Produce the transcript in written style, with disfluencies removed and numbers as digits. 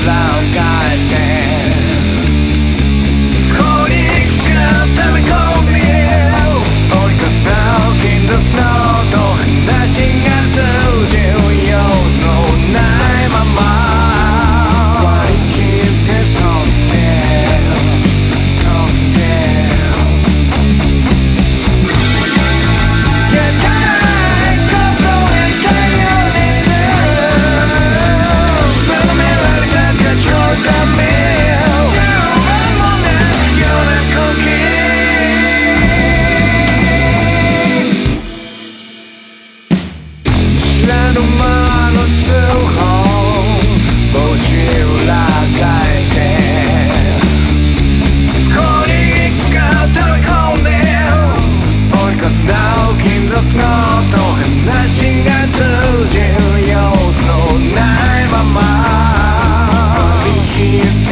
裏返してそこにいくつか溜め込んで折り返すな金属の音話が通じる様子のないまま割り切ってそんで話が通じる様子のないまま割り切って